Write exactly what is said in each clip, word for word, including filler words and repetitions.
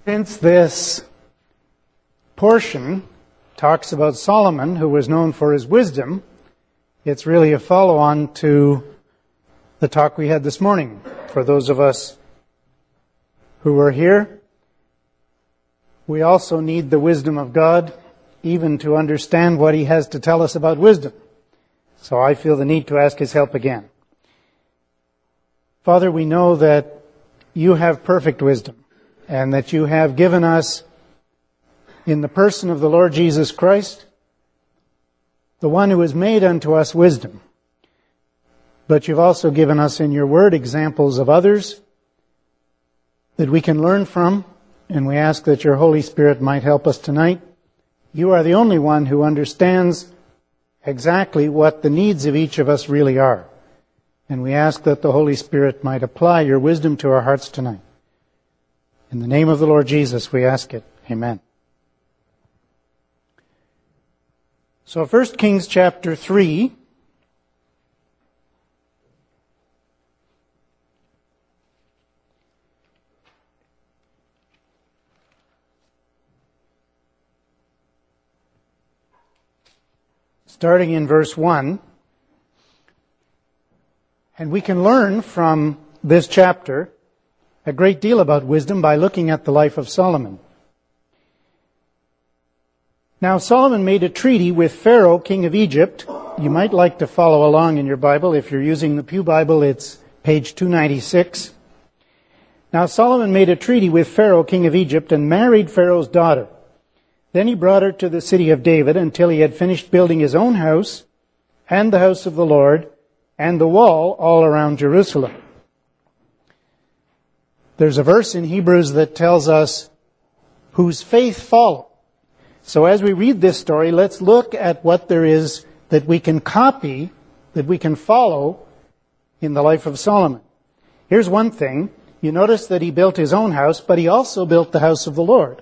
Since this portion talks about Solomon, who was known for his wisdom, it's really a follow-on to the talk we had this morning. For those of us who were here, we also need the wisdom of God, even to understand what He has to tell us about wisdom. So I feel the need to ask His help again. Father, we know that You have perfect wisdom, and that You have given us, in the person of the Lord Jesus Christ, the one who has made unto us wisdom. But You've also given us in Your Word examples of others that we can learn from, and we ask that Your Holy Spirit might help us tonight. You are the only one who understands exactly what the needs of each of us really are. And we ask that the Holy Spirit might apply Your wisdom to our hearts tonight. In the name of the Lord Jesus, we ask it. Amen. So First Kings chapter three. Starting in verse one. And we can learn from this chapter a great deal about wisdom by looking at the life of Solomon. Now Solomon made a treaty with Pharaoh, king of Egypt. You might like to follow along in your Bible. If you're using the Pew Bible, it's page two ninety-six. Now Solomon made a treaty with Pharaoh, king of Egypt, and married Pharaoh's daughter. Then he brought her to the city of David until he had finished building his own house and the house of the Lord and the wall all around Jerusalem. There's a verse in Hebrews that tells us whose faith followed. So as we read this story, let's look at what there is that we can copy, that we can follow in the life of Solomon. Here's one thing. You notice that he built his own house, but he also built the house of the Lord.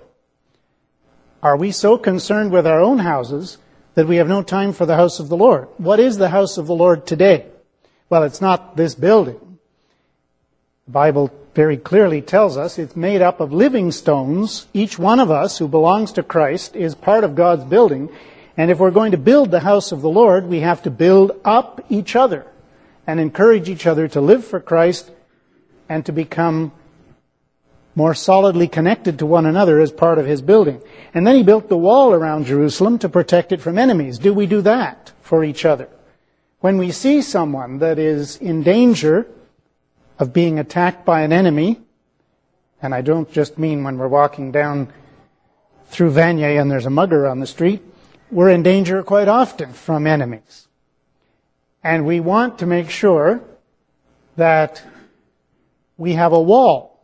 Are we so concerned with our own houses that we have no time for the house of the Lord? What is the house of the Lord today? Well, it's not this building. The Bible very clearly tells us it's made up of living stones. Each one of us who belongs to Christ is part of God's building. And if we're going to build the house of the Lord, we have to build up each other and encourage each other to live for Christ and to become more solidly connected to one another as part of His building. And then he built the wall around Jerusalem to protect it from enemies. Do we do that for each other? When we see someone that is in danger of being attacked by an enemy, and I don't just mean when we're walking down through Vanier and there's a mugger on the street, we're in danger quite often from enemies. And we want to make sure that we have a wall,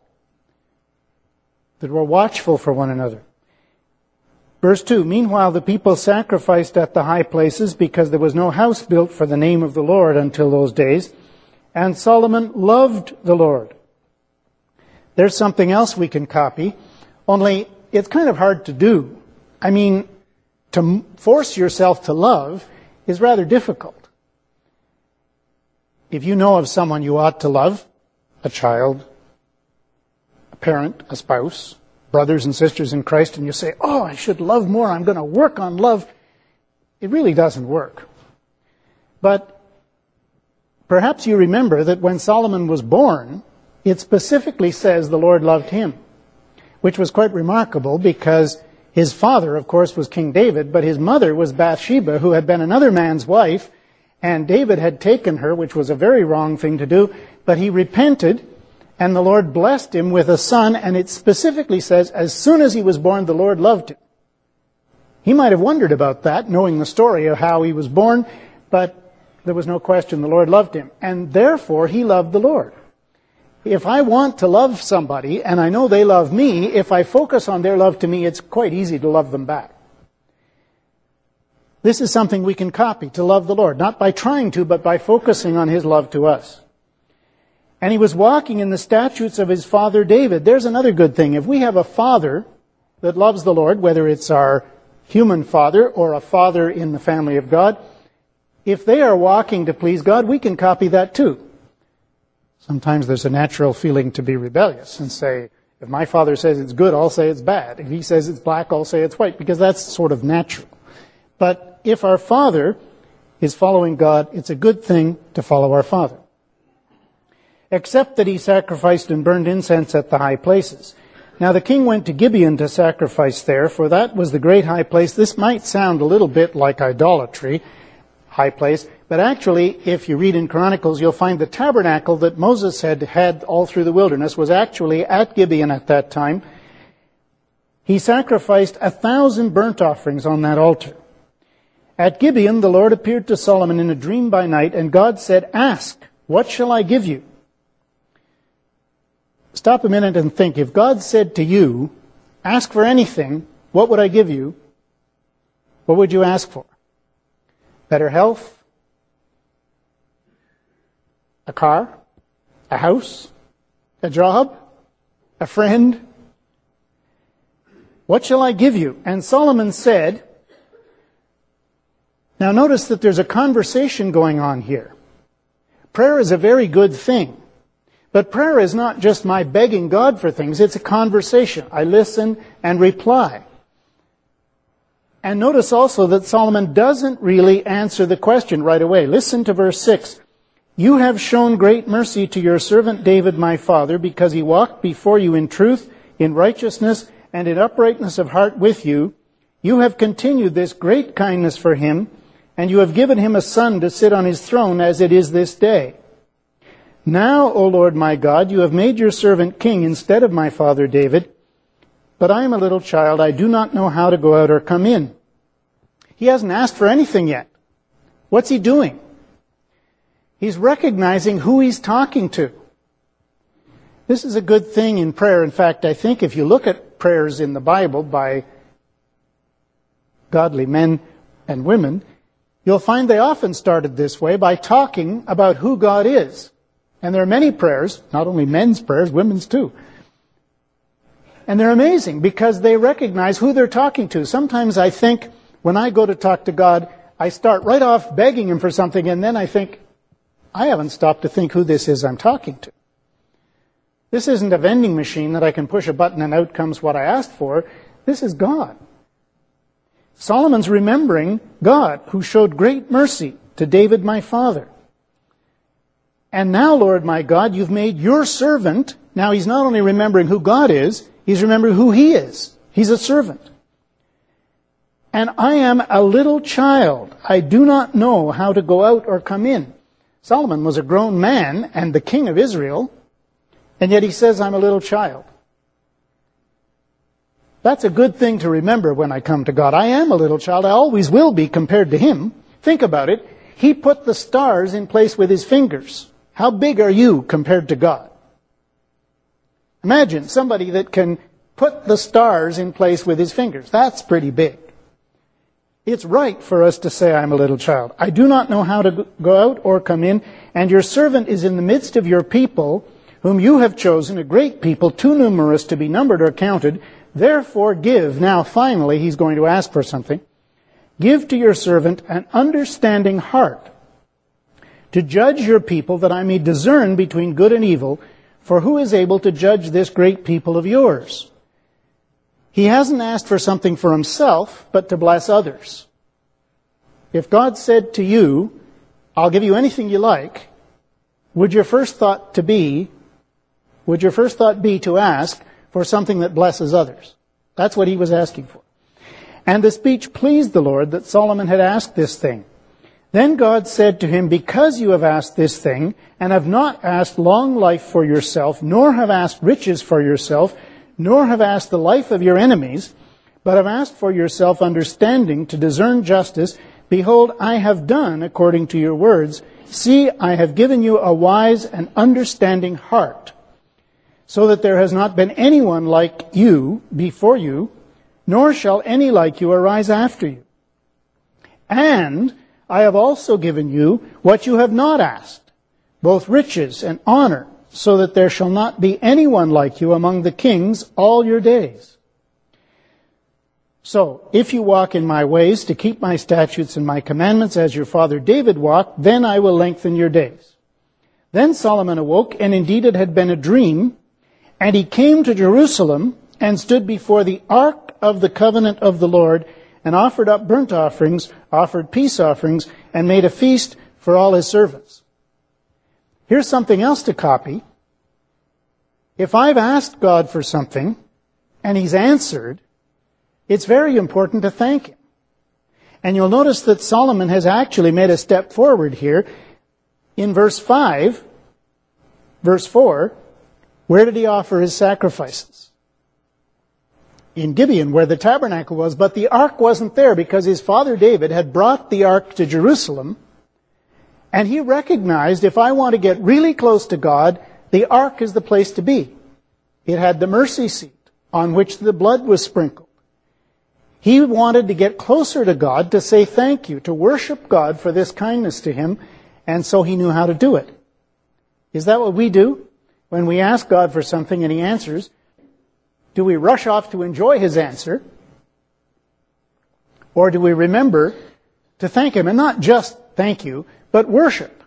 that we're watchful for one another. Verse two, meanwhile the people sacrificed at the high places because there was no house built for the name of the Lord until those days. And Solomon loved the Lord. There's something else we can copy, only it's kind of hard to do. I mean, to force yourself to love is rather difficult. If you know of someone you ought to love, a child, a parent, a spouse, brothers and sisters in Christ, and you say, oh, I should love more, I'm going to work on love, it really doesn't work. But perhaps you remember that when Solomon was born, it specifically says the Lord loved him, which was quite remarkable because his father, of course, was King David, but his mother was Bathsheba, who had been another man's wife, and David had taken her, which was a very wrong thing to do, but he repented, and the Lord blessed him with a son, and it specifically says, as soon as he was born, the Lord loved him. He might have wondered about that, knowing the story of how he was born, but there was no question the Lord loved him. And therefore, he loved the Lord. If I want to love somebody, and I know they love me, if I focus on their love to me, it's quite easy to love them back. This is something we can copy, to love the Lord. Not by trying to, but by focusing on His love to us. And he was walking in the statutes of his father David. There's another good thing. If we have a father that loves the Lord, whether it's our human father or a father in the family of God, if they are walking to please God, we can copy that too. Sometimes there's a natural feeling to be rebellious and say, If my father says it's good, I'll say it's bad. If he says it's black, I'll say it's white, because that's sort of natural. But if our father is following God, it's a good thing to follow our father. Except that he sacrificed and burned incense at the high places. Now the king went to Gibeon to sacrifice there, for that was the great high place. This might sound a little bit like idolatry, high place, but actually, if you read in Chronicles, you'll find the tabernacle that Moses had had all through the wilderness was actually at Gibeon at that time. He sacrificed a thousand burnt offerings on that altar. At Gibeon, the Lord appeared to Solomon in a dream by night, and God said, "Ask, what shall I give you?" Stop a minute and think. If God said to you, "Ask for anything, what would I give you?" What would you ask for? Better health? A car? A house? A job? A friend? What shall I give you? And Solomon said, now notice that there's a conversation going on here. Prayer is a very good thing. But prayer is not just my begging God for things, it's a conversation. I listen and reply. And notice also that Solomon doesn't really answer the question right away. Listen to verse six. You have shown great mercy to your servant David my father, because he walked before you in truth, in righteousness, and in uprightness of heart with you. You have continued this great kindness for him, and you have given him a son to sit on his throne as it is this day. Now, O Lord my God, you have made your servant king instead of my father David, but I am a little child. I do not know how to go out or come in. He hasn't asked for anything yet. What's he doing? He's recognizing who he's talking to. This is a good thing in prayer. In fact, I think if you look at prayers in the Bible by godly men and women, you'll find they often started this way by talking about who God is. And there are many prayers, not only men's prayers, women's too. And they're amazing because they recognize who they're talking to. Sometimes I think when I go to talk to God, I start right off begging him for something, and then I think, I haven't stopped to think who this is I'm talking to. This isn't a vending machine that I can push a button and out comes what I asked for. This is God. Solomon's remembering God, who showed great mercy to David my father. And now, Lord my God, you've made your servant. Now he's not only remembering who God is, he's remembering who he is. He's a servant. And I am a little child. I do not know how to go out or come in. Solomon was a grown man and the king of Israel, and yet he says, I'm a little child. That's a good thing to remember when I come to God. I am a little child. I always will be compared to him. Think about it. He put the stars in place with his fingers. How big are you compared to God? Imagine somebody that can put the stars in place with his fingers. That's pretty big. It's right for us to say, I'm a little child. I do not know how to go out or come in, and your servant is in the midst of your people, whom you have chosen, a great people, too numerous to be numbered or counted. Therefore give, now finally he's going to ask for something, give to your servant an understanding heart, to judge your people, that I may discern between good and evil, for who is able to judge this great people of yours? He hasn't asked for something for himself, but to bless others. If God said to you, I'll give you anything you like, would your first thought to be, would your first thought be to ask for something that blesses others? That's what he was asking for. And the speech pleased the Lord that Solomon had asked this thing. Then God said to him, because you have asked this thing, and have not asked long life for yourself, nor have asked riches for yourself, nor have asked the life of your enemies, but have asked for yourself understanding to discern justice, behold, I have done according to your words. See, I have given you a wise and understanding heart, so that there has not been anyone like you before you, nor shall any like you arise after you. And I have also given you what you have not asked, both riches and honor, so that there shall not be anyone like you among the kings all your days. So, if you walk in my ways to keep my statutes and my commandments as your father David walked, then I will lengthen your days. Then Solomon awoke, and indeed it had been a dream, And he came to Jerusalem and stood before the ark of the covenant of the Lord, and offered up burnt offerings, offered peace offerings, and made a feast for all his servants. Here's something else to copy. If I've asked God for something, and he's answered, it's very important to thank him. And you'll notice that Solomon has actually made a step forward here. In verse five, verse four, where did he offer his sacrifices? In Gibeon, where the tabernacle was, but the ark wasn't there because his father David had brought the ark to Jerusalem, and he recognized, if I want to get really close to God, the ark is the place to be. It had the mercy seat on which the blood was sprinkled. He wanted to get closer to God, to say thank you, to worship God for this kindness to him, and so he knew how to do it. Is that what we do? When we ask God for something and he answers, do we rush off to enjoy his answer? Or do we remember to thank him? And not just thank you, but worship.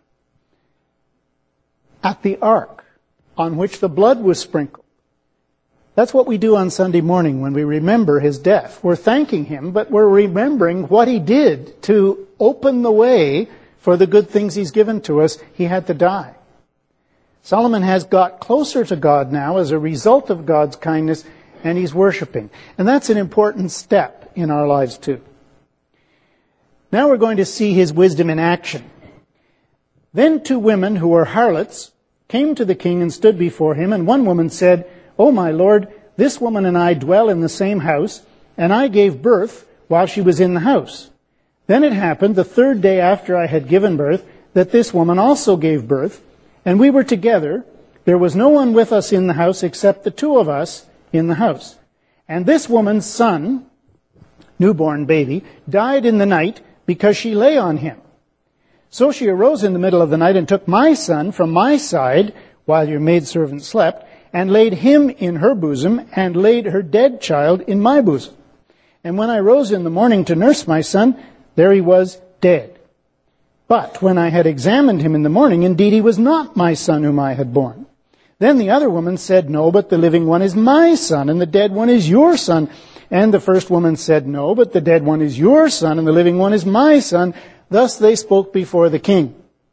At the ark on which the blood was sprinkled. That's what we do on Sunday morning when we remember his death. We're thanking him, but we're remembering what he did to open the way for the good things he's given to us. He had to die. Solomon has got closer to God now as a result of God's kindness, and he's worshiping. And that's an important step in our lives too. Now we're going to see his wisdom in action. Then two women who were harlots came to the king and stood before him, and one woman said, "O my lord, this woman and I dwell in the same house, and I gave birth while she was in the house. Then it happened the third day after I had given birth that this woman also gave birth, and we were together. There was no one with us in the house except the two of us in the house. And this woman's son, newborn baby, died in the night because she lay on him. So she arose in the middle of the night and took my son from my side while your maidservant slept, and laid him in her bosom, and laid her dead child in my bosom. And when I rose in the morning to nurse my son, there he was dead. But when I had examined him in the morning, indeed he was not my son whom I had borne. Then the other woman said, No, but the living one is my son, and the dead one is your son. And the first woman said, No, but the dead one is your son, and the living one is my son. Thus they spoke before the king."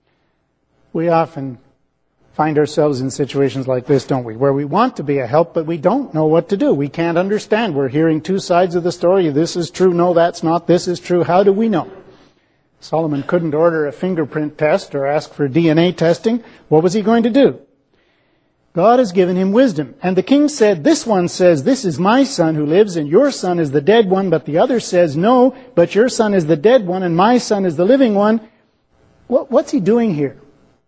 We often find ourselves in situations like this, don't we? Where we want to be a help, but we don't know what to do. We can't understand. We're hearing two sides of the story. This is true. No, that's not. This is true. How do we know? Solomon couldn't order a fingerprint test or ask for D N A testing. What was he going to do? God has given him wisdom. And the king said, "This one says, this is my son who lives, and your son is the dead one. But the other says, no, but your son is the dead one, and my son is the living one." What, what's he doing here?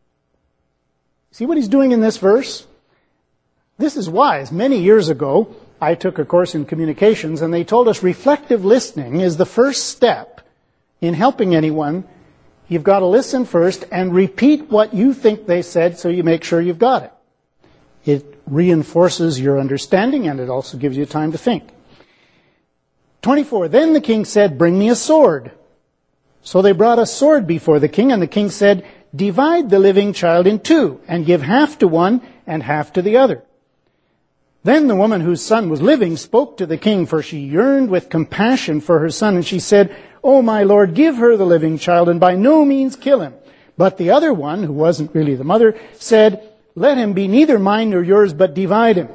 See what he's doing in this verse? This is wise. Many years ago, I took a course in communications, and they told us reflective listening is the first step in helping anyone. You've got to listen first and repeat what you think they said so you make sure you've got it. It reinforces your understanding, and it also gives you time to think. twenty-four, then the king said, "Bring me a sword." So they brought a sword before the king, and the king said, "Divide the living child in two, and give half to one and half to the other." Then the woman whose son was living spoke to the king, for she yearned with compassion for her son, and she said, "O my lord, give her the living child, and by no means kill him." But the other one, who wasn't really the mother, said, "Let him be neither mine nor yours, but divide him."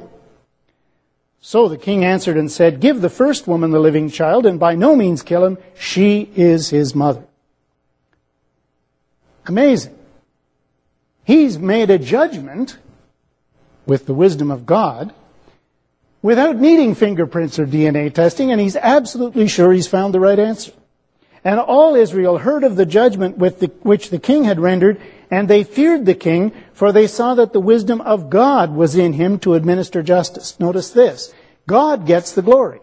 So the king answered and said, "Give the first woman the living child, and by no means kill him. She is his mother." Amazing. He's made a judgment with the wisdom of God without needing fingerprints or D N A testing, and he's absolutely sure he's found the right answer. And all Israel heard of the judgment with the, which the king had rendered, and they feared the king, for they saw that the wisdom of God was in him to administer justice. Notice this. God gets the glory.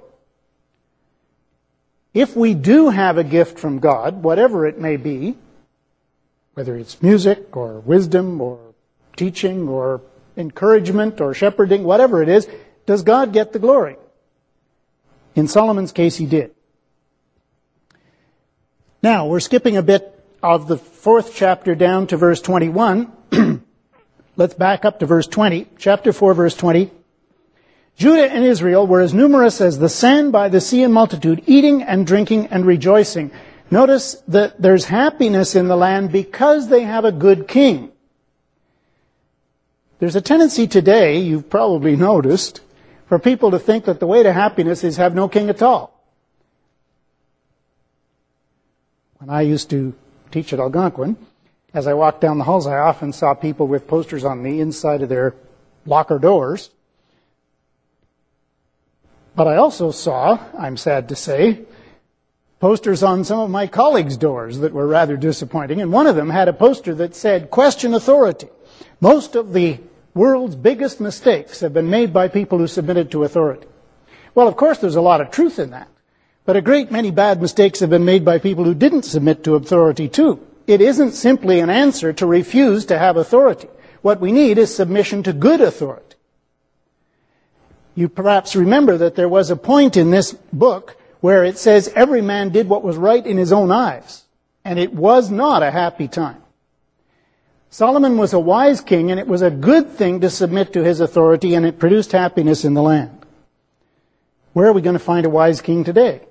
If we do have a gift from God, whatever it may be, whether it's music or wisdom or teaching or encouragement or shepherding, whatever it is, does God get the glory? In Solomon's case, he did. Now, we're skipping a bit of the fourth chapter down to verse twenty-one. Let's back up to verse twenty. Chapter four, verse twenty. Judah and Israel were as numerous as the sand by the sea in multitude, eating and drinking and rejoicing. Notice that there's happiness in the land because they have a good king. There's a tendency today, you've probably noticed, for people to think that the way to happiness is have no king at all. When I used to teach at Algonquin, as I walked down the halls, I often saw people with posters on the inside of their locker doors. But I also saw, I'm sad to say, posters on some of my colleagues' doors that were rather disappointing. And one of them had a poster that said, "Question authority. Most of the world's biggest mistakes have been made by people who submitted to authority." Well, of course, there's a lot of truth in that. But a great many bad mistakes have been made by people who didn't submit to authority too. It isn't simply an answer to refuse to have authority. What we need is submission to good authority. You perhaps remember that there was a point in this book where it says every man did what was right in his own eyes. And it was not a happy time. Solomon was a wise king, and it was a good thing to submit to his authority, and it produced happiness in the land. Where are we going to find a wise king today?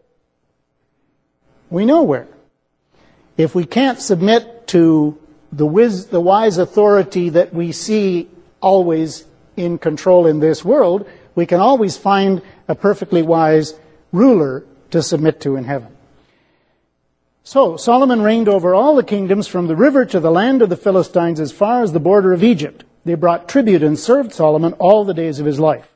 We know where. If we can't submit to the, wiz- the wise authority that we see always in control in this world, we can always find a perfectly wise ruler to submit to in heaven. So, Solomon reigned over all the kingdoms from the river to the land of the Philistines as far as the border of Egypt. They brought tribute and served Solomon all the days of his life.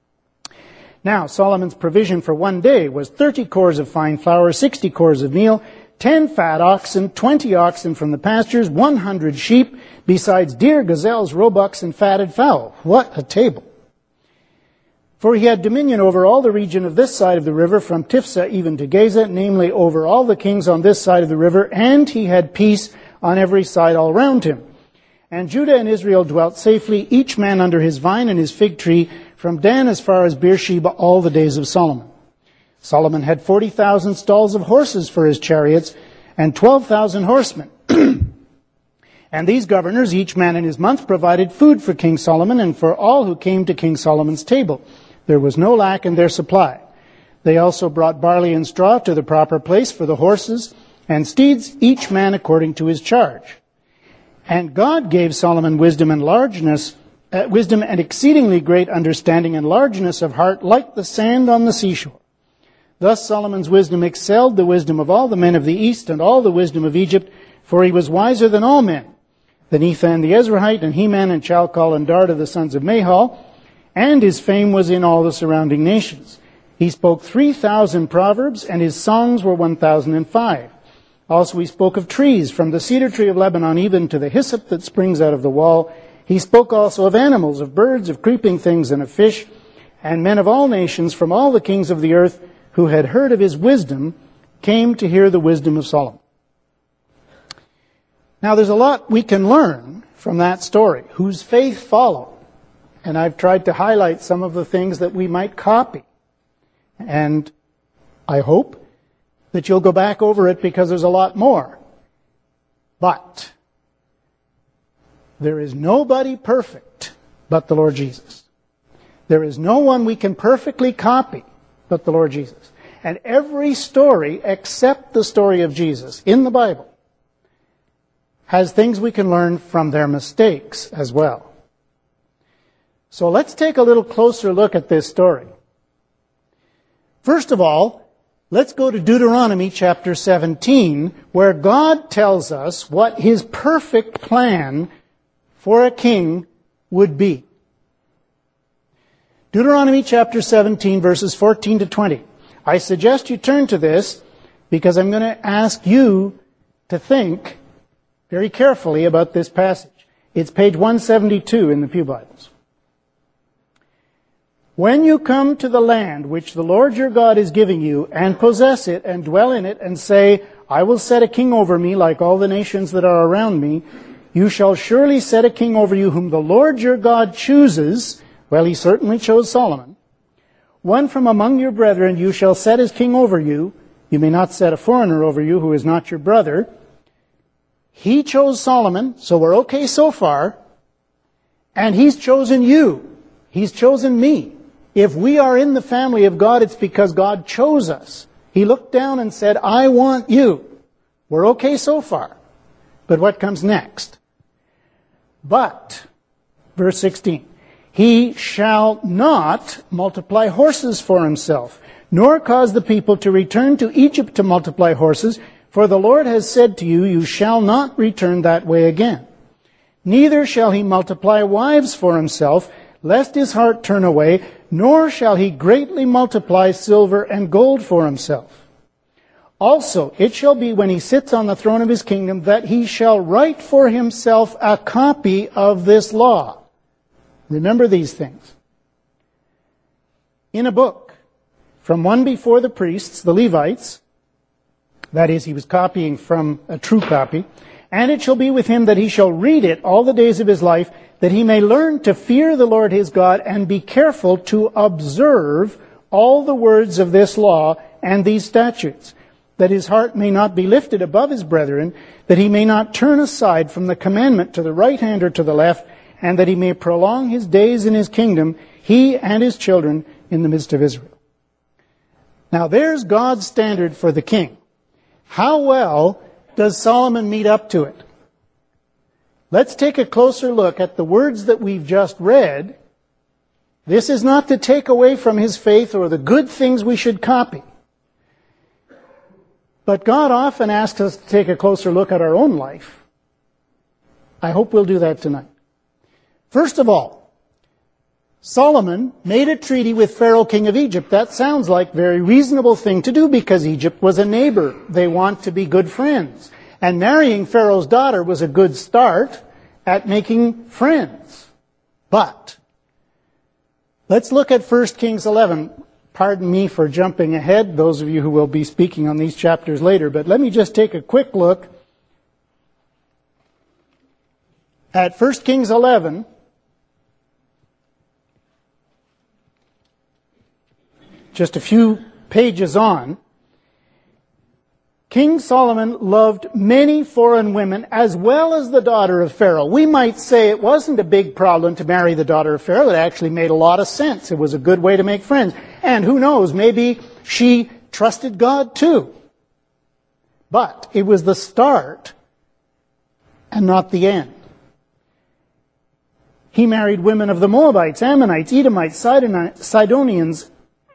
Now, Solomon's provision for one day was thirty cores of fine flour, sixty cores of meal, ten fat oxen, twenty oxen from the pastures, one hundred sheep, besides deer, gazelles, roebucks, and fatted fowl. What a table! For he had dominion over all the region of this side of the river, from Tiphsah even to Gaza, namely over all the kings on this side of the river, and he had peace on every side all round him. And Judah and Israel dwelt safely, each man under his vine and his fig tree, from Dan as far as Beersheba, all the days of Solomon. Solomon had forty thousand stalls of horses for his chariots, and twelve thousand horsemen. And these governors, each man in his month, provided food for King Solomon and for all who came to King Solomon's table. There was no lack in their supply. They also brought barley and straw to the proper place for the horses and steeds, each man according to his charge. And God gave Solomon wisdom and largeness, uh, wisdom and exceedingly great understanding and largeness of heart, like the sand on the seashore. Thus Solomon's wisdom excelled the wisdom of all the men of the east and all the wisdom of Egypt, for he was wiser than all men, than Ethan the Ezrahite, and Heman and Chalcol and Darda the sons of Mahal, and his fame was in all the surrounding nations. He spoke three thousand proverbs, and his songs were one thousand and five. Also he spoke of trees, from the cedar tree of Lebanon even to the hyssop that springs out of the wall. He spoke also of animals, of birds, of creeping things, and of fish. And men of all nations, from all the kings of the earth, who had heard of his wisdom, came to hear the wisdom of Solomon. Now there's a lot we can learn from that story. Whose faith followed? And I've tried to highlight some of the things that we might copy. And I hope that you'll go back over it, because there's a lot more. But there is nobody perfect but the Lord Jesus. There is no one we can perfectly copy but the Lord Jesus. And every story except the story of Jesus in the Bible has things we can learn from their mistakes as well. So let's take a little closer look at this story. First of all, let's go to Deuteronomy chapter seventeen, where God tells us what his perfect plan for a king would be. Deuteronomy chapter seventeen, verses fourteen to twenty. I suggest you turn to this because I'm going to ask you to think very carefully about this passage. It's page one seventy-two in the Pew Bibles. When you come to the land which the Lord your God is giving you, and possess it, and dwell in it, and say, I will set a king over me like all the nations that are around me, you shall surely set a king over you whom the Lord your God chooses. Well, he certainly chose Solomon. One from among your brethren you shall set as king over you. You may not set a foreigner over you who is not your brother. He chose Solomon, so we're okay so far. And he's chosen you. He's chosen me. If we are in the family of God, it's because God chose us. He looked down and said, I want you. We're okay so far. But what comes next? But, verse sixteen, he shall not multiply horses for himself, nor cause the people to return to Egypt to multiply horses, for the Lord has said to you, you shall not return that way again. Neither shall he multiply wives for himself, lest his heart turn away, nor shall he greatly multiply silver and gold for himself. Also, it shall be when he sits on the throne of his kingdom that he shall write for himself a copy of this law. Remember these things. In a book, from one before the priests, the Levites, that is, he was copying from a true copy, and it shall be with him that he shall read it all the days of his life, that he may learn to fear the Lord his God and be careful to observe all the words of this law and these statutes, that his heart may not be lifted above his brethren, that he may not turn aside from the commandment to the right hand or to the left, and that he may prolong his days in his kingdom, he and his children in the midst of Israel. Now there's God's standard for the king. How well does Solomon meet up to it? Let's take a closer look at the words that we've just read. This is not to take away from his faith or the good things we should copy. But God often asks us to take a closer look at our own life. I hope we'll do that tonight. First of all, Solomon made a treaty with Pharaoh, king of Egypt. That sounds like a very reasonable thing to do because Egypt was a neighbor. They want to be good friends. And marrying Pharaoh's daughter was a good start at making friends. But let's look at First Kings eleven. Pardon me for jumping ahead, those of you who will be speaking on these chapters later, but let me just take a quick look at First Kings eleven. Just a few pages on. King Solomon loved many foreign women as well as the daughter of Pharaoh. We might say it wasn't a big problem to marry the daughter of Pharaoh. It actually made a lot of sense. It was a good way to make friends. And who knows, maybe she trusted God too. But it was the start and not the end. He married women of the Moabites, Ammonites, Edomites, Sidonians,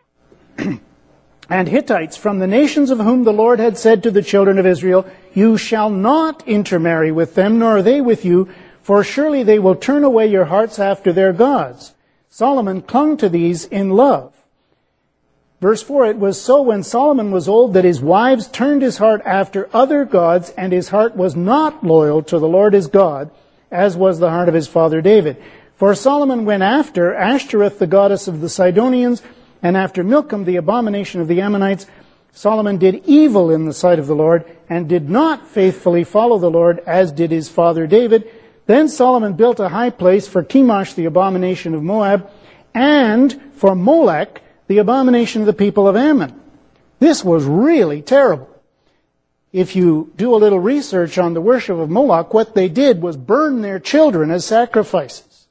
and Hittites from the nations of whom the Lord had said to the children of Israel, you shall not intermarry with them, nor they with you, for surely they will turn away your hearts after their gods. Solomon clung to these in love. Verse four, it was so when Solomon was old that his wives turned his heart after other gods, and his heart was not loyal to the Lord his God, as was the heart of his father David. For Solomon went after Ashtoreth, the goddess of the Sidonians, and after Milcom, the abomination of the Ammonites. Solomon did evil in the sight of the Lord, and did not faithfully follow the Lord, as did his father David. Then Solomon built a high place for Chemosh, the abomination of Moab, and for Molech, the abomination of the people of Ammon. This was really terrible. If you do a little research on the worship of Moloch, what they did was burn their children as sacrifices.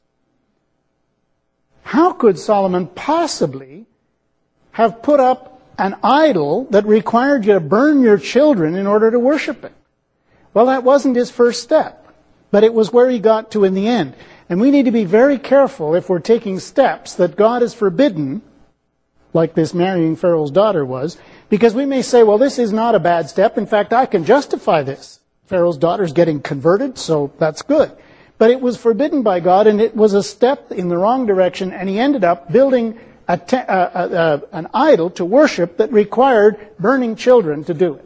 How could Solomon possibly have put up an idol that required you to burn your children in order to worship it? Well, that wasn't his first step, but it was where he got to in the end. And we need to be very careful if we're taking steps that God has forbidden, like this marrying Pharaoh's daughter was, because we may say, well, this is not a bad step. In fact, I can justify this. Pharaoh's daughter's getting converted, so that's good. But it was forbidden by God, and it was a step in the wrong direction, and he ended up building a te- uh, uh, uh, an idol to worship that required burning children to do it.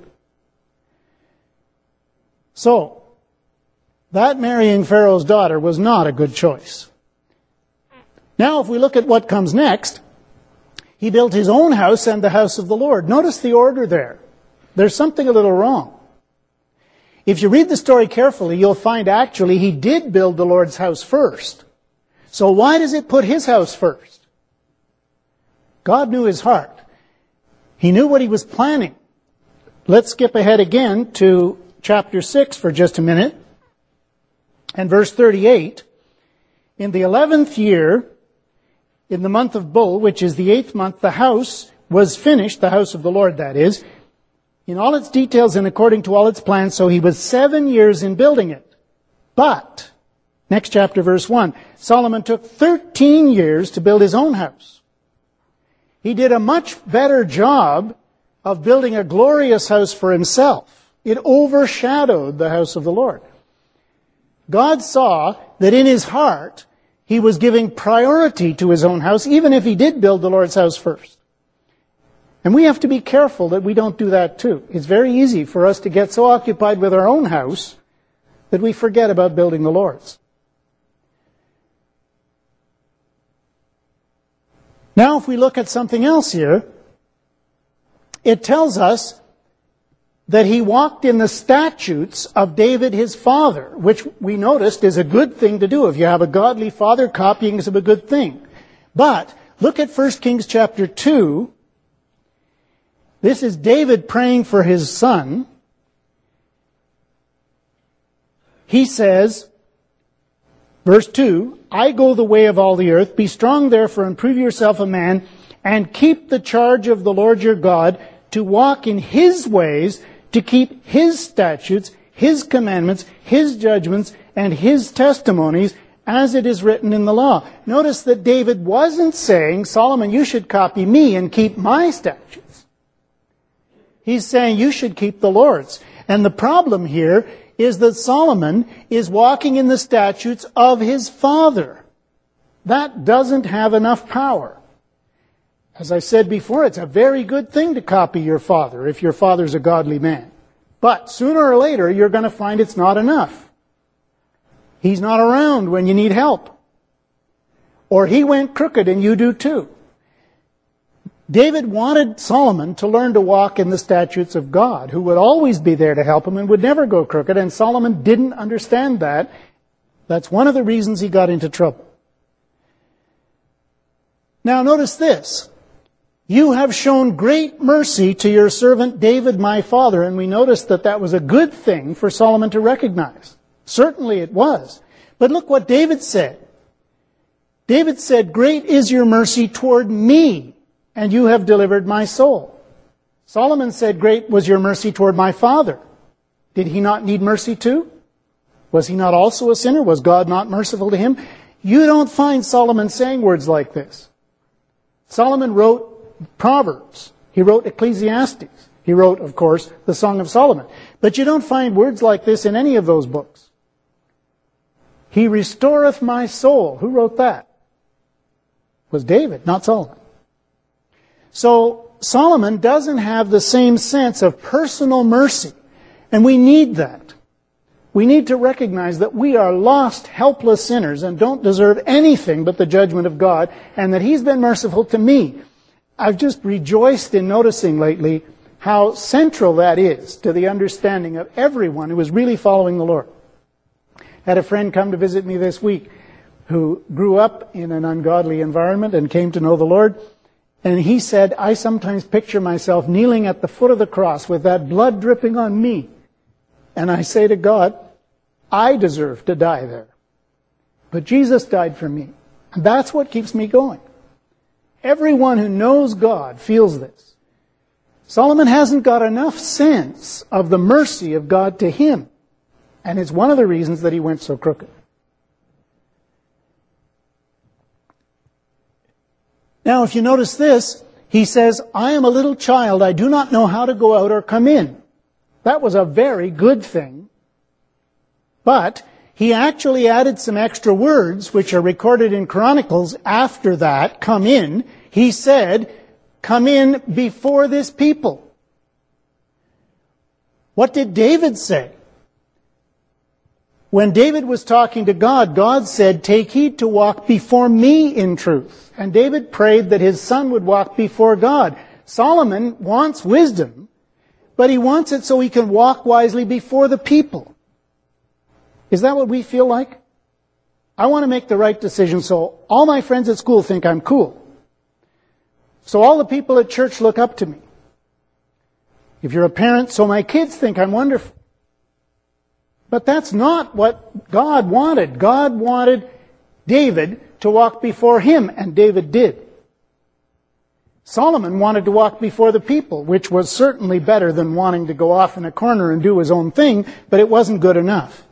So, that marrying Pharaoh's daughter was not a good choice. Now, if we look at what comes next, he built his own house and the house of the Lord. Notice the order there. There's something a little wrong. If you read the story carefully, you'll find actually he did build the Lord's house first. So why does it put his house first? God knew his heart. He knew what he was planning. Let's skip ahead again to chapter six for just a minute. And verse thirty-eight. In the eleventh year, in the month of Bul, which is the eighth month, the house was finished, the house of the Lord, that is, in all its details and according to all its plans. So he was seven years in building it. But, next chapter, verse one, Solomon took thirteen years to build his own house. He did a much better job of building a glorious house for himself. It overshadowed the house of the Lord. God saw that in his heart, he was giving priority to his own house, even if he did build the Lord's house first. And we have to be careful that we don't do that too. It's very easy for us to get so occupied with our own house that we forget about building the Lord's. Now, if we look at something else here, it tells us that he walked in the statutes of David his father, which we noticed is a good thing to do. If you have a godly father, copying is a good thing. But look at First Kings chapter two. This is David praying for his son. He says, verse two, I go the way of all the earth. Be strong therefore and prove yourself a man, and keep the charge of the Lord your God, to walk in his ways, to keep his statutes, his commandments, his judgments, and his testimonies, as it is written in the law. Notice that David wasn't saying, Solomon, you should copy me and keep my statutes. He's saying you should keep the Lord's. And the problem here is that Solomon is walking in the statutes of his father. That doesn't have enough power. As I said before, it's a very good thing to copy your father if your father's a godly man. But sooner or later, you're going to find it's not enough. He's not around when you need help. Or he went crooked and you do too. David wanted Solomon to learn to walk in the statutes of God, who would always be there to help him and would never go crooked, and Solomon didn't understand that. That's one of the reasons he got into trouble. Now notice this. You have shown great mercy to your servant David my father, and we noticed that that was a good thing for Solomon to recognize. Certainly it was. But look what David said. David said, great is your mercy toward me, and you have delivered my soul. Solomon said, great was your mercy toward my father. Did he not need mercy too? Was he not also a sinner? Was God not merciful to him? You don't find Solomon saying words like this. Solomon wrote Proverbs. He wrote Ecclesiastes. He wrote, of course, the Song of Solomon. But you don't find words like this in any of those books. He restoreth my soul. Who wrote that? It was David, not Solomon. So Solomon doesn't have the same sense of personal mercy. And we need that. We need to recognize that we are lost, helpless sinners and don't deserve anything but the judgment of God, and that He's been merciful to me. I've just rejoiced in noticing lately how central that is to the understanding of everyone who is really following the Lord. I had a friend come to visit me this week who grew up in an ungodly environment and came to know the Lord. And he said, I sometimes picture myself kneeling at the foot of the cross with that blood dripping on me. And I say to God, I deserve to die there. But Jesus died for me. And that's what keeps me going. Everyone who knows God feels this. Solomon hasn't got enough sense of the mercy of God to him. And it's one of the reasons that he went so crooked. Now, if you notice this, he says, I am a little child, I do not know how to go out or come in. That was a very good thing. But he actually added some extra words, which are recorded in Chronicles after that, come in. He said, come in before this people. What did David say? When David was talking to God, God said, take heed to walk before me in truth. And David prayed that his son would walk before God. Solomon wants wisdom, but he wants it so he can walk wisely before the people. Is that what we feel like? I want to make the right decision so all my friends at school think I'm cool. So all the people at church look up to me. If you're a parent, so my kids think I'm wonderful. But that's not what God wanted. God wanted David to walk before him, and David did. Solomon wanted to walk before the people, which was certainly better than wanting to go off in a corner and do his own thing, but it wasn't good enough.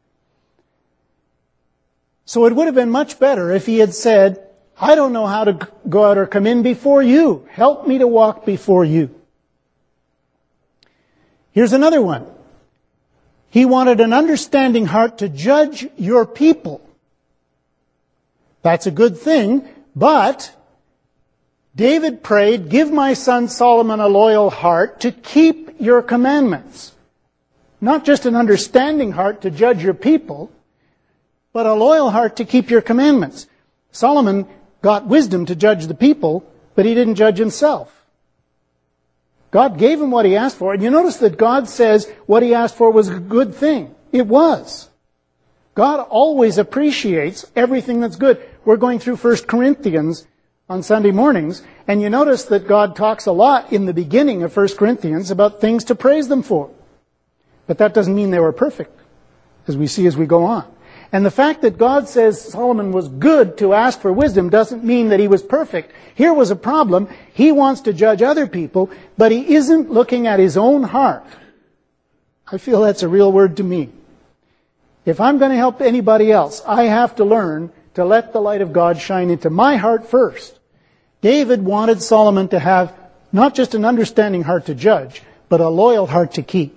So it would have been much better if he had said, I don't know how to go out or come in before you. Help me to walk before you. Here's another one. He wanted an understanding heart to judge your people. That's a good thing, but David prayed, give my son Solomon a loyal heart to keep your commandments. Not just an understanding heart to judge your people, but a loyal heart to keep your commandments. Solomon got wisdom to judge the people, but he didn't judge himself. God gave him what he asked for, and you notice that God says what he asked for was a good thing. It was. God always appreciates everything that's good. We're going through First Corinthians on Sunday mornings, and you notice that God talks a lot in the beginning of First Corinthians about things to praise them for. But that doesn't mean they were perfect, as we see as we go on. And the fact that God says Solomon was good to ask for wisdom doesn't mean that he was perfect. Here was a problem. He wants to judge other people, but he isn't looking at his own heart. I feel that's a real word to me. If I'm going to help anybody else, I have to learn to let the light of God shine into my heart first. David wanted Solomon to have not just an understanding heart to judge, but a loyal heart to keep.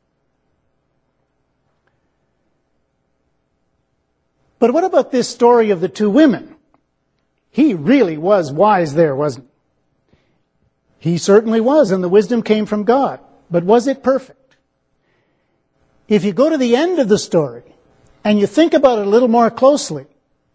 But what about this story of the two women? He really was wise there, wasn't he? He certainly was, and the wisdom came from God. But was it perfect? If you go to the end of the story, and you think about it a little more closely,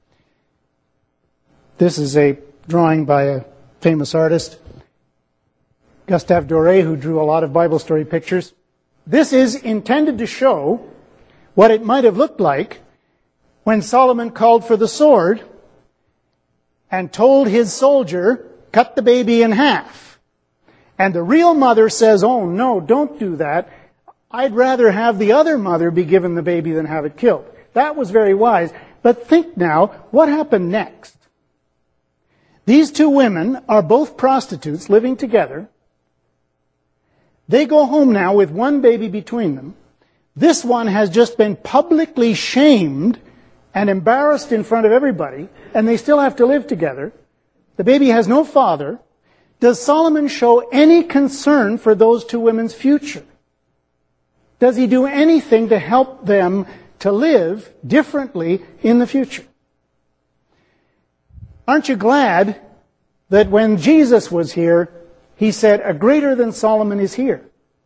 this is a drawing by a famous artist, Gustave Doré, who drew a lot of Bible story pictures. This is intended to show what it might have looked like when Solomon called for the sword and told his soldier, cut the baby in half. And the real mother says, oh no, don't do that. I'd rather have the other mother be given the baby than have it killed. That was very wise. But think now, what happened next? These two women are both prostitutes living together. They go home now with one baby between them. This one has just been publicly shamed and embarrassed in front of everybody, and they still have to live together. The baby has no father. Does Solomon show any concern for those two women's future? Does he do anything to help them to live differently in the future? Aren't you glad that when Jesus was here, he said, a greater than Solomon is here?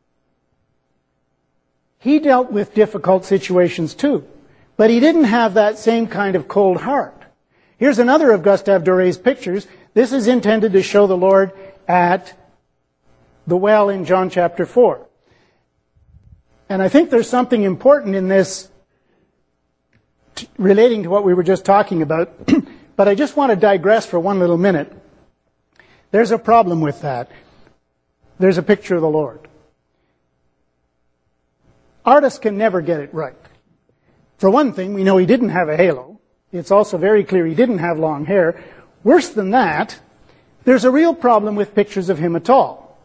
He dealt with difficult situations too. But he didn't have that same kind of cold heart. Here's another of Gustave Doré's pictures. This is intended to show the Lord at the well in John chapter four. And I think there's something important in this t- relating to what we were just talking about. But I just want to digress for one little minute. There's a problem with that. There's a picture of the Lord. Artists can never get it right. For one thing, we know he didn't have a halo. It's also very clear he didn't have long hair. Worse than that, there's a real problem with pictures of him at all.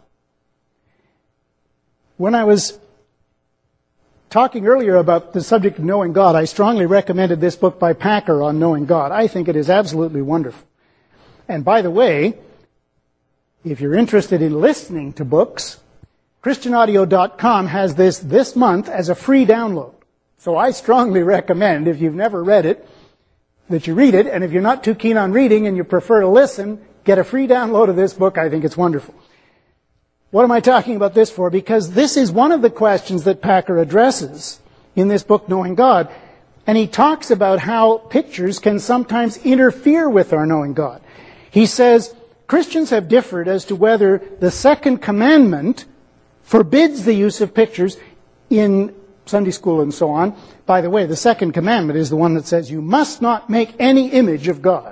When I was talking earlier about the subject of knowing God, I strongly recommended this book by Packer on knowing God. I think it is absolutely wonderful. And by the way, if you're interested in listening to books, Christian audio dot com has this this month as a free download. So I strongly recommend, if you've never read it, that you read it. And if you're not too keen on reading and you prefer to listen, get a free download of this book. I think it's wonderful. What am I talking about this for? Because this is one of the questions that Packer addresses in this book, Knowing God. And he talks about how pictures can sometimes interfere with our knowing God. He says, Christians have differed as to whether the second commandment forbids the use of pictures in Sunday school and so on. By the way, the second commandment is the one that says you must not make any image of God.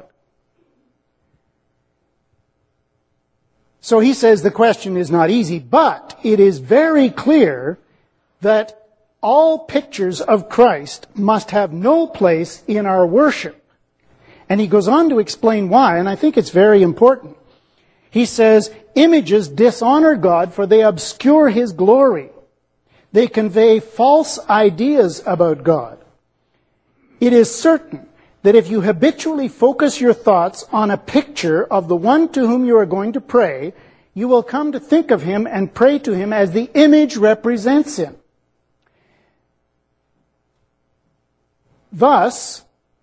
So he says the question is not easy, but it is very clear that all pictures of Christ must have no place in our worship. And he goes on to explain why, and I think it's very important. He says, images dishonor God, for they obscure his glory. They convey false ideas about God. It is certain that if you habitually focus your thoughts on a picture of the one to whom you are going to pray, you will come to think of him and pray to him as the image represents him. Thus,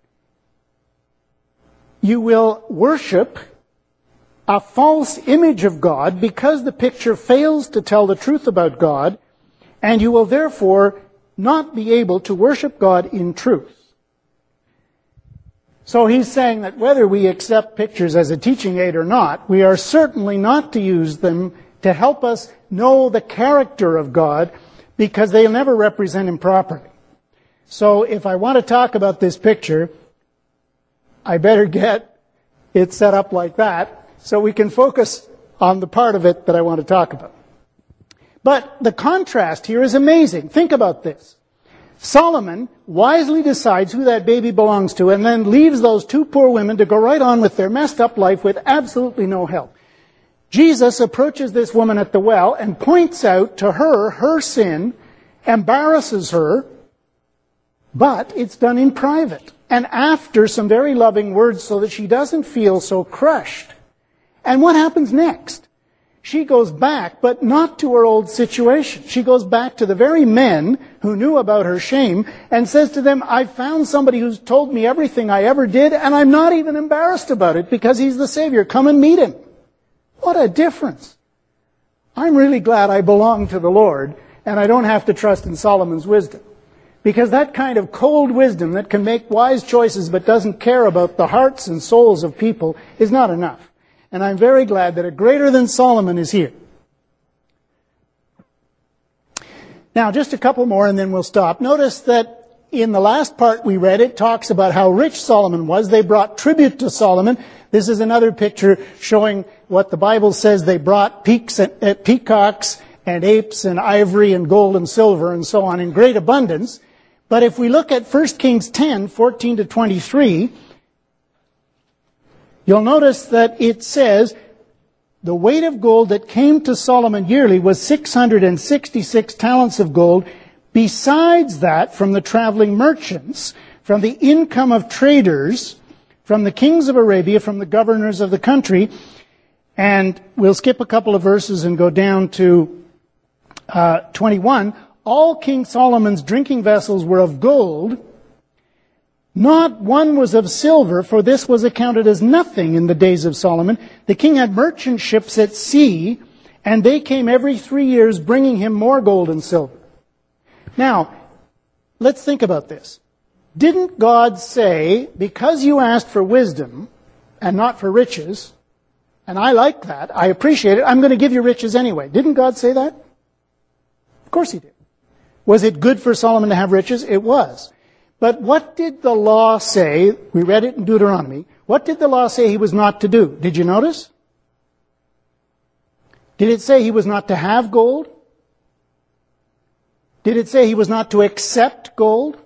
you will worship a false image of God because the picture fails to tell the truth about God, and you will therefore not be able to worship God in truth. So he's saying that whether we accept pictures as a teaching aid or not, we are certainly not to use them to help us know the character of God, because they'll never represent him properly. So if I want to talk about this picture, I better get it set up like that so we can focus on the part of it that I want to talk about. But the contrast here is amazing. Think about this. Solomon wisely decides who that baby belongs to and then leaves those two poor women to go right on with their messed up life with absolutely no help. Jesus approaches this woman at the well and points out to her her sin, embarrasses her, but it's done in private and after some very loving words so that she doesn't feel so crushed. And what happens next? She goes back, but not to her old situation. She goes back to the very men who knew about her shame and says to them, I found somebody who's told me everything I ever did, and I'm not even embarrassed about it because he's the Savior. Come and meet him. What a difference. I'm really glad I belong to the Lord and I don't have to trust in Solomon's wisdom. Because that kind of cold wisdom that can make wise choices but doesn't care about the hearts and souls of people is not enough. And I'm very glad that a greater than Solomon is here. Now, just a couple more and then we'll stop. Notice that in the last part we read, it talks about how rich Solomon was. They brought tribute to Solomon. This is another picture showing what the Bible says they brought, peaks and, uh, peacocks and apes and ivory and gold and silver and so on in great abundance. But if we look at First Kings ten, fourteen to twenty-three, you'll notice that it says, the weight of gold that came to Solomon yearly was six hundred sixty-six talents of gold, besides that from the traveling merchants, from the income of traders, from the kings of Arabia, from the governors of the country. And we'll skip a couple of verses and go down to uh, twenty-one. All King Solomon's drinking vessels were of gold. Not one was of silver, for this was accounted as nothing in the days of Solomon. The king had merchant ships at sea, and they came every three years bringing him more gold and silver. Now, let's think about this. Didn't God say, because you asked for wisdom and not for riches, and I like that, I appreciate it, I'm going to give you riches anyway. Didn't God say that? Of course he did. Was it good for Solomon to have riches? It was. But what did the law say? We read it in Deuteronomy. What did the law say he was not to do? Did you notice? Did it say he was not to have gold? Did it say he was not to accept gold?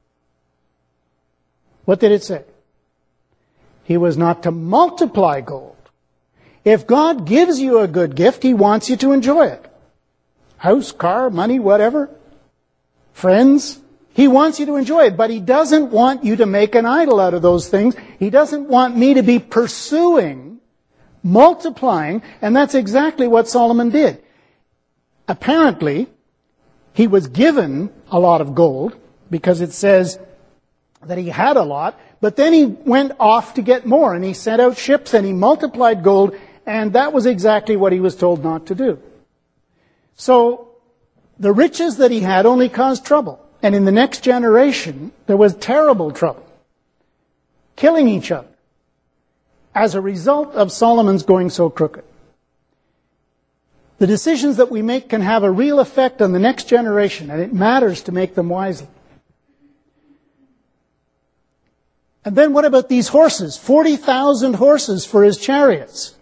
What did it say? He was not to multiply gold. If God gives you a good gift, he wants you to enjoy it. House, car, money, whatever. Friends. He wants you to enjoy it, but he doesn't want you to make an idol out of those things. He doesn't want me to be pursuing, multiplying, and that's exactly what Solomon did. Apparently, he was given a lot of gold, because it says that he had a lot, but then he went off to get more, and he sent out ships, and he multiplied gold, and that was exactly what he was told not to do. So, the riches that he had only caused trouble. And in the next generation, there was terrible trouble. Killing each other. As a result of Solomon's going so crooked. The decisions that we make can have a real effect on the next generation, and it matters to make them wisely. And then what about these horses? forty thousand horses for his chariots.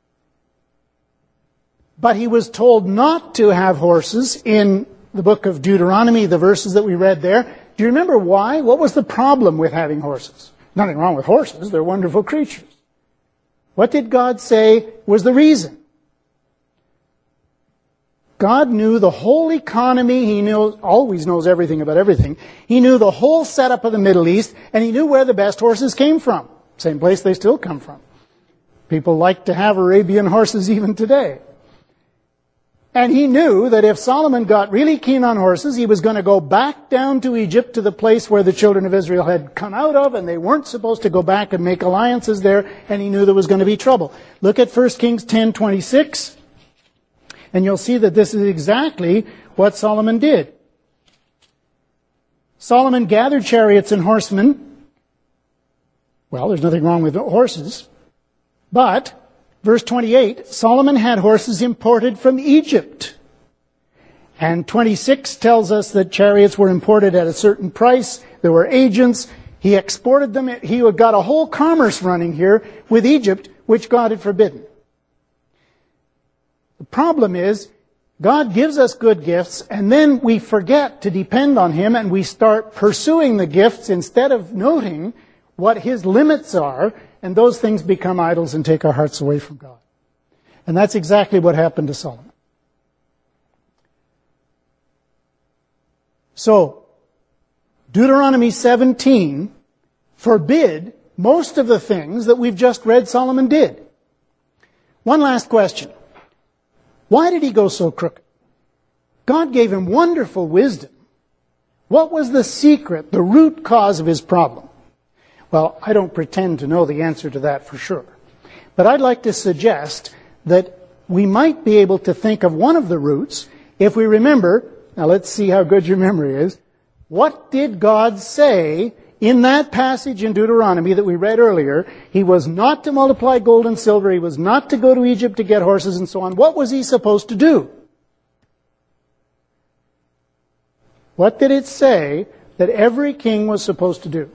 But he was told not to have horses in the book of Deuteronomy, the verses that we read there. Do you remember why? What was the problem with having horses? Nothing wrong with horses. They're wonderful creatures. What did God say was the reason? God knew the whole economy. He knew, always knows everything about everything. He knew the whole setup of the Middle East, and he knew where the best horses came from. Same place they still come from. People like to have Arabian horses even today. And he knew that if Solomon got really keen on horses, he was going to go back down to Egypt, to the place where the children of Israel had come out of, and they weren't supposed to go back and make alliances there, and he knew there was going to be trouble. Look at First Kings ten twenty-six. And you'll see that this is exactly what Solomon did. Solomon gathered chariots and horsemen. Well, there's nothing wrong with horses. But, verse twenty-eight, Solomon had horses imported from Egypt. And twenty-six tells us that chariots were imported at a certain price. There were agents. He exported them. He had got a whole commerce running here with Egypt, which God had forbidden. The problem is, God gives us good gifts, and then we forget to depend on Him, and we start pursuing the gifts instead of noting what His limits are, and those things become idols and take our hearts away from God. And that's exactly what happened to Solomon. So, Deuteronomy seventeen forbid most of the things that we've just read Solomon did. One last question. Why did he go so crooked? God gave him wonderful wisdom. What was the secret, the root cause of his problem? Well, I don't pretend to know the answer to that for sure. But I'd like to suggest that we might be able to think of one of the roots if we remember, now let's see how good your memory is. What did God say in that passage in Deuteronomy that we read earlier? He was not to multiply gold and silver. He was not to go to Egypt to get horses and so on. What was he supposed to do? What did it say that every king was supposed to do?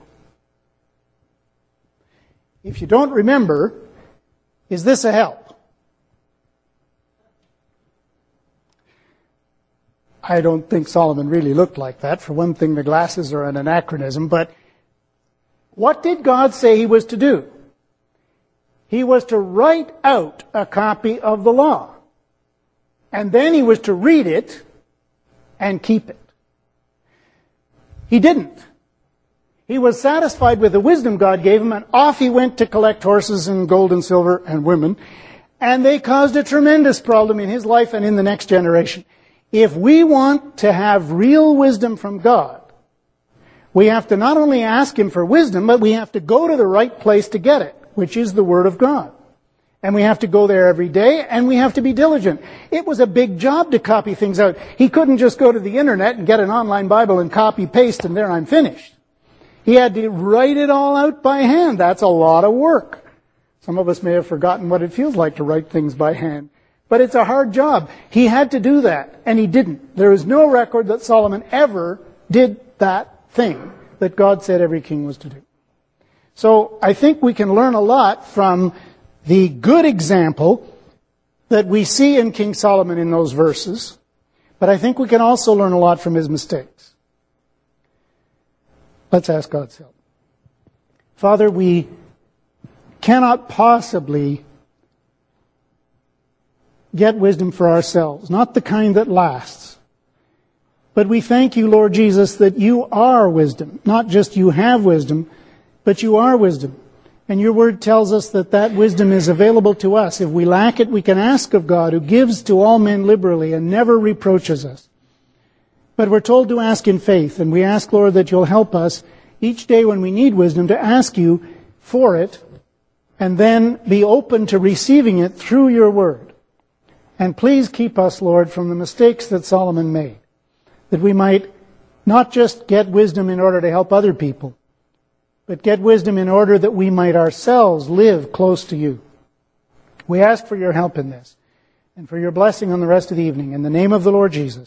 If you don't remember, is this a help? I don't think Solomon really looked like that. For one thing, the glasses are an anachronism, but what did God say he was to do? He was to write out a copy of the law. And then he was to read it and keep it. He didn't. He was satisfied with the wisdom God gave him, and off he went to collect horses and gold and silver and women. And they caused a tremendous problem in his life and in the next generation. If we want to have real wisdom from God, we have to not only ask Him for wisdom, but we have to go to the right place to get it, which is the Word of God. And we have to go there every day, and we have to be diligent. It was a big job to copy things out. He couldn't just go to the internet and get an online Bible and copy, paste, and there I'm finished. He had to write it all out by hand. That's a lot of work. Some of us may have forgotten what it feels like to write things by hand. But it's a hard job. He had to do that, and he didn't. There is no record that Solomon ever did that thing that God said every king was to do. So I think we can learn a lot from the good example that we see in King Solomon in those verses, but I think we can also learn a lot from his mistakes. Let's ask God's help. Father, we cannot possibly get wisdom for ourselves, not the kind that lasts. But we thank you, Lord Jesus, that you are wisdom. Not just you have wisdom, but you are wisdom. And your word tells us that that wisdom is available to us. If we lack it, we can ask of God, who gives to all men liberally and never reproaches us. But we're told to ask in faith, and we ask, Lord, that you'll help us each day when we need wisdom to ask you for it, and then be open to receiving it through your word. And please keep us, Lord, from the mistakes that Solomon made, that we might not just get wisdom in order to help other people, but get wisdom in order that we might ourselves live close to you. We ask for your help in this, and for your blessing on the rest of the evening. In the name of the Lord Jesus.